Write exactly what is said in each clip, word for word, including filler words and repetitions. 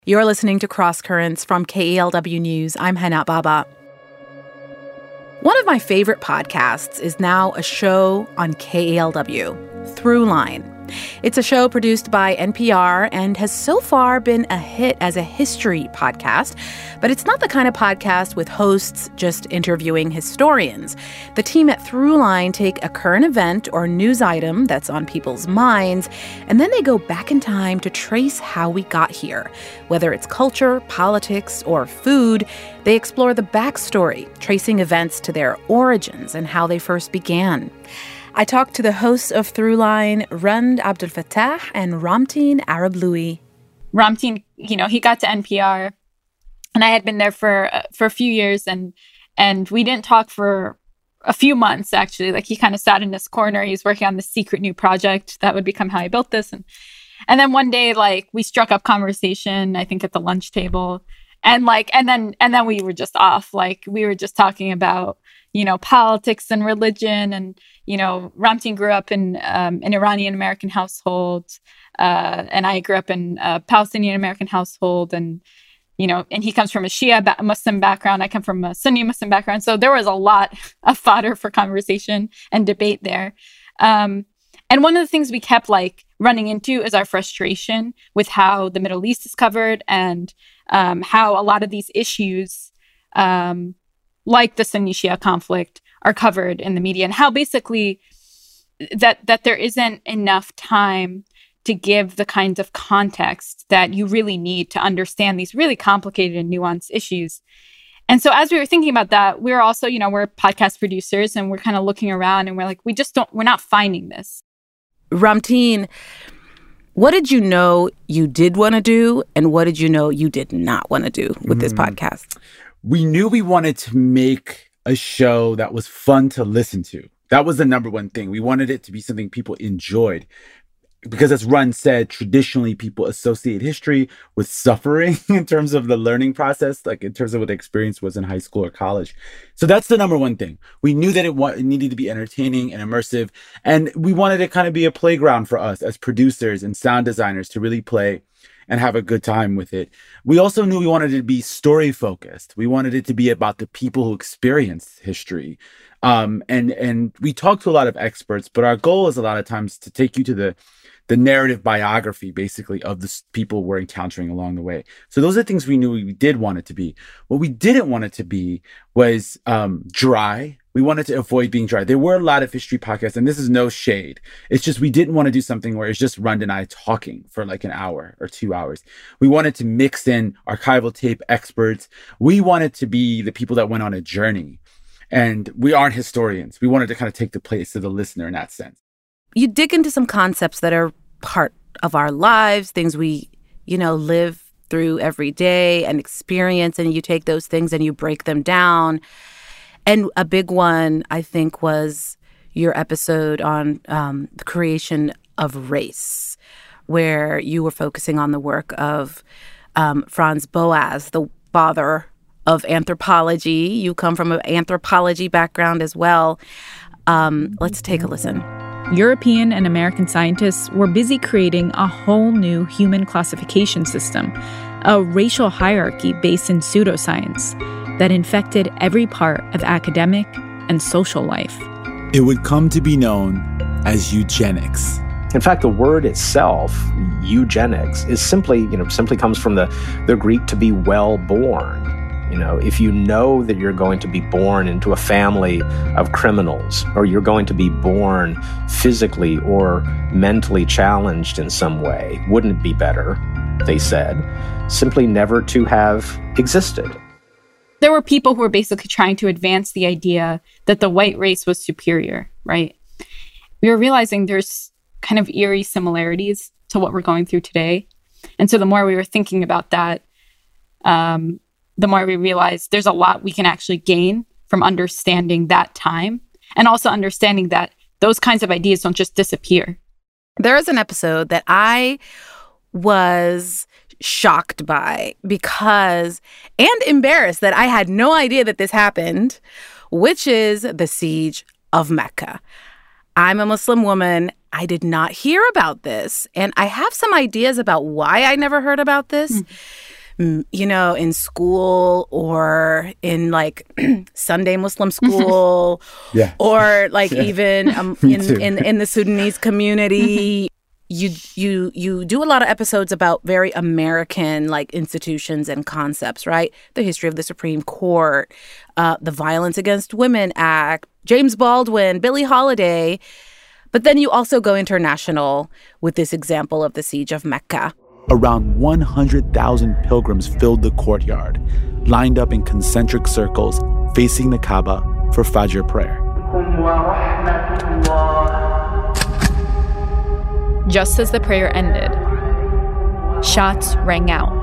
You're listening to Cross Currents from K E L W News. I'm Hana Baba. One of my favorite podcasts is now a show on K E L W, Throughline. It's a show produced by N P R and has so far been a hit as a history podcast, but it's not the kind of podcast with hosts just interviewing historians. The team at Throughline take a current event or news item that's on people's minds, and then they go back in time to trace how we got here. Whether it's culture, politics, or food, they explore the backstory, tracing events to their origins and how they first began. I talked to the hosts of Throughline, Rund Abdelfatah and Ramtin Arablouei. Ramtin, you know, he got to N P R, and I had been there for uh, for a few years, and and we didn't talk for a few months, actually. Like, he kind of sat in his corner. He was working on this secret new project that would become how I built this. And, and then one day, like, we struck up conversation, I think at the lunch table. And like, and then and then we were just off. Like, we were just talking about, you know, politics and religion. And, you know, Ramtin grew up in um, an Iranian-American household. Uh, and I grew up in a Palestinian-American household. And, you know, and he comes from a Shia ba- Muslim background. I come from a Sunni Muslim background. So there was a lot of fodder for conversation and debate there. Um, and one of the things we kept, like, running into is our frustration with how the Middle East is covered and um, how a lot of these issues, um, like the Sunni-Shia conflict, are covered in the media, and how basically that that there isn't enough time to give the kinds of context that you really need to understand these really complicated and nuanced issues. And so as we were thinking about that, we were also, you know, we're podcast producers, and we're kind of looking around, and we're like, we just don't, we're not finding this. Ramtin, what did you know you did want to do, and what did you know you did not want to do with this mm. podcast? We knew we wanted to make a show that was fun to listen to. That was the number one thing. We wanted it to be something people enjoyed. Because as Rund said, traditionally people associate history with suffering in terms of the learning process, like in terms of what the experience was in high school or college. So that's the number one thing. We knew that it, wa- it needed to be entertaining and immersive. And we wanted it kind of be a playground for us as producers and sound designers to really play and have a good time with it. We also knew we wanted it to be story focused. We wanted it to be about the people who experienced history. Um, and, and we talked to a lot of experts, but our goal is a lot of times to take you to the the narrative biography, basically, of the people we're encountering along the way. So those are things we knew we did want it to be. What we didn't want it to be was um, dry. We wanted to avoid being dry. There were a lot of history podcasts, and this is no shade. It's just we didn't want to do something where it's just Rund and I talking for like an hour or two hours. We wanted to mix in archival tape experts. We wanted to be the people that went on a journey. And we aren't historians. We wanted to kind of take the place of the listener in that sense. You dig into some concepts that are part of our lives, things we, you know, live through every day and experience, and you take those things and you break them down. And a big one, I think, was your episode on um, the creation of race, where you were focusing on the work of um, Franz Boas, the father of anthropology. You come from an anthropology background as well. Um, let's take a listen. European and American scientists were busy creating a whole new human classification system, a racial hierarchy based in pseudoscience that infected every part of academic and social life. It would come to be known as eugenics. In fact, the word itself, eugenics, is simply, you know, simply comes from the, the Greek to be well born. You know, if you know that you're going to be born into a family of criminals, or you're going to be born physically or mentally challenged in some way, wouldn't it be better, they said, simply never to have existed? There were people who were basically trying to advance the idea that the white race was superior, right? We were realizing there's kind of eerie similarities to what we're going through today. And so the more we were thinking about that, um, the more we realized there's a lot we can actually gain from understanding that time, and also understanding that those kinds of ideas don't just disappear. There is an episode that I was shocked by because, and embarrassed that I had no idea that this happened, which is the siege of Mecca. I'm a Muslim woman, I did not hear about this. And I have some ideas about why I never heard about this. Mm. You know, in school or in like Sunday Muslim school, yeah. or like yeah. even um, in, in in the Sudanese community. You you you do a lot of episodes about very American like institutions and concepts, right? The history of the Supreme Court, uh, the Violence Against Women Act, James Baldwin, Billie Holiday. But then you also go international with this example of the Siege of Mecca. Around one hundred thousand pilgrims filled the courtyard, lined up in concentric circles facing the Kaaba for Fajr prayer. Just as the prayer ended, shots rang out.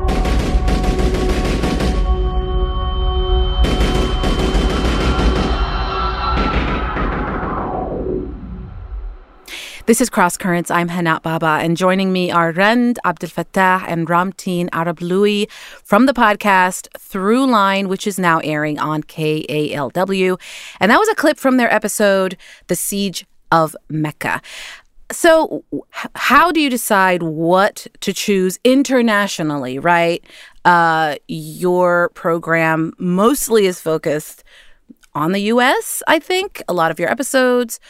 This is Cross Currents. I'm Hana Baba, and joining me are Rand Abdel Fattah and Ramteen Arablouei from the podcast Throughline, which is now airing on K A L W. And that was a clip from their episode, The Siege of Mecca. So how do you decide what to choose internationally, right? Uh, your program mostly is focused on the U S, I think. A lot of your episodes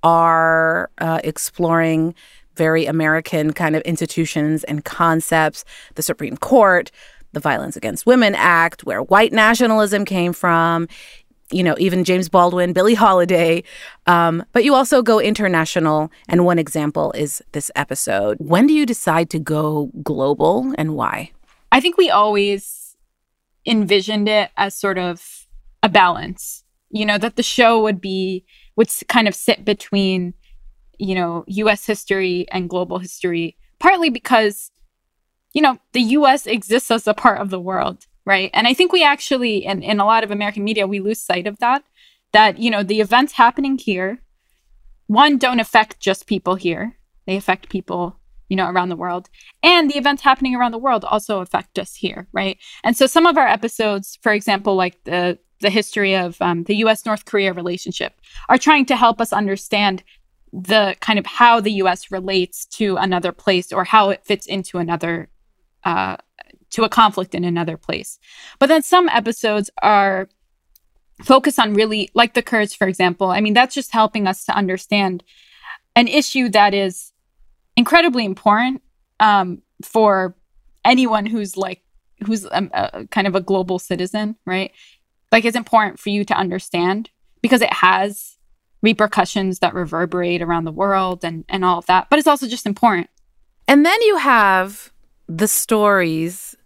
are uh, exploring very American kind of institutions and concepts, the Supreme Court, the Violence Against Women Act, where white nationalism came from, you know, even James Baldwin, Billie Holiday. Um, but you also go international, and one example is this episode. When do you decide to go global, and why? I think we always envisioned it as sort of a balance, you know, that the show would be would kind of sit between, you know, U S history and global history, partly because, you know, the U S exists as a part of the world, right? And I think we actually, in, in a lot of American media, we lose sight of that, that, you know, the events happening here, one, don't affect just people here. They affect people, you know, around the world. And the events happening around the world also affect us here, right? And so some of our episodes, for example, like the the history of um, the U S North Korea relationship, are trying to help us understand the kind of how the U S relates to another place or how it fits into another, uh, to a conflict in another place. But then some episodes are focused on really, like the Kurds, for example. I mean, that's just helping us to understand an issue that is incredibly important um, for anyone who's like, who's a, a, kind of a global citizen, right? Like, it's important for you to understand because it has repercussions that reverberate around the world and, and all of that. But it's also just important. And then you have the stories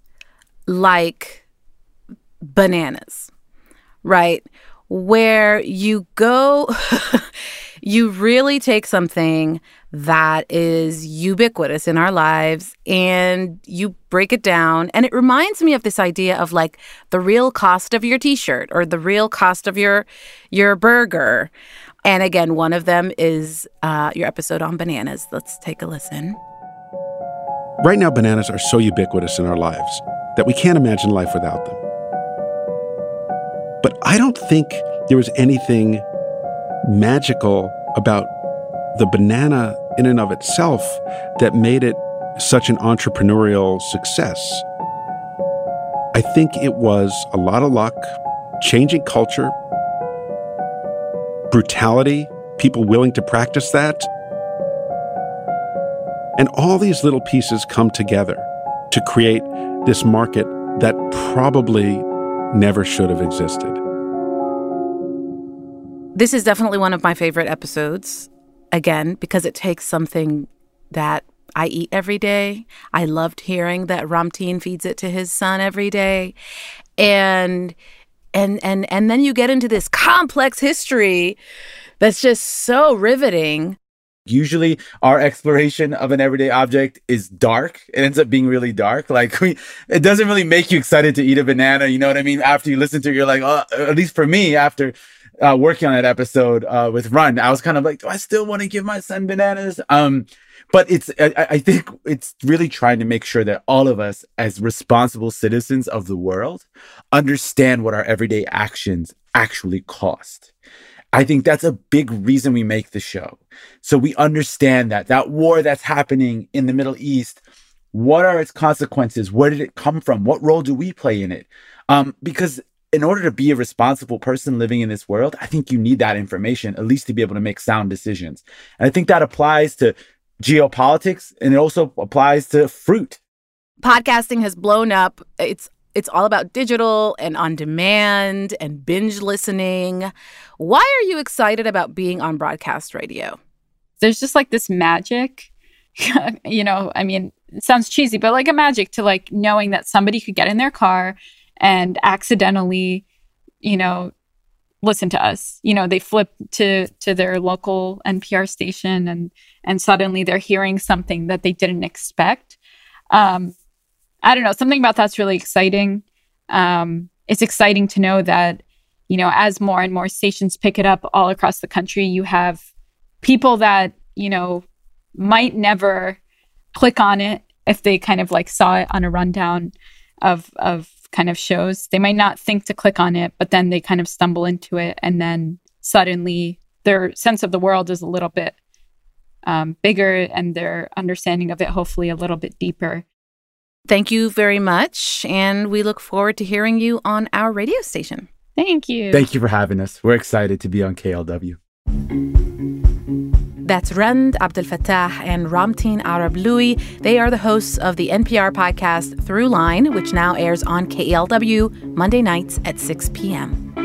like Bananas, right? Where you go, you really take something that is ubiquitous in our lives and you break it down. And it reminds me of this idea of like the real cost of your t-shirt or the real cost of your your burger. And again, one of them is uh, your episode on bananas. Let's take a listen. Right now, bananas are so ubiquitous in our lives that we can't imagine life without them. But I don't think there was anything magical about the banana in and of itself that made it such an entrepreneurial success. I think it was a lot of luck, changing culture, brutality, people willing to practice that. And all these little pieces come together to create this market that probably never should have existed. This is definitely one of my favorite episodes, again, because it takes something that I eat every day. I loved hearing that Ramteen feeds it to his son every day. And and and and then you get into this complex history that's just so riveting. Usually our exploration of an everyday object is dark. It ends up being really dark. Like we, it doesn't really make you excited to eat a banana. You know what I mean? After you listen to it, you're like, oh, at least for me, after uh, working on that episode uh, with Run, I was kind of like, do I still want to give my son bananas? Um, but it's, I, I think it's really trying to make sure that all of us as responsible citizens of the world understand what our everyday actions actually cost. I think that's a big reason we make the show. So we understand that, that war that's happening in the Middle East, what are its consequences? Where did it come from? What role do we play in it? Um, because in order to be a responsible person living in this world, I think you need that information, at least to be able to make sound decisions. And I think that applies to geopolitics, and it also applies to fruit. Podcasting has blown up. It's It's all about digital and on demand and binge listening. Why are you excited about being on broadcast radio? There's just like this magic, you know, I mean, it sounds cheesy, but like a magic to like knowing that somebody could get in their car and accidentally, you know, listen to us. You know, they flip to to their local N P R station and and suddenly they're hearing something that they didn't expect. Um I don't know, something about that's really exciting. Um, it's exciting to know that, you know, as more and more stations pick it up all across the country, you have people that, you know, might never click on it if they kind of like saw it on a rundown of of kind of shows. They might not think to click on it, but then they kind of stumble into it. And then suddenly their sense of the world is a little bit um, bigger and their understanding of it hopefully a little bit deeper. Thank you very much, and we look forward to hearing you on our radio station. Thank you. Thank you for having us. We're excited to be on K L W. That's Rand Abdelfatah and Ramtin Arablouei. They are the hosts of the N P R podcast Throughline, which now airs on K E L W Monday nights at six p.m.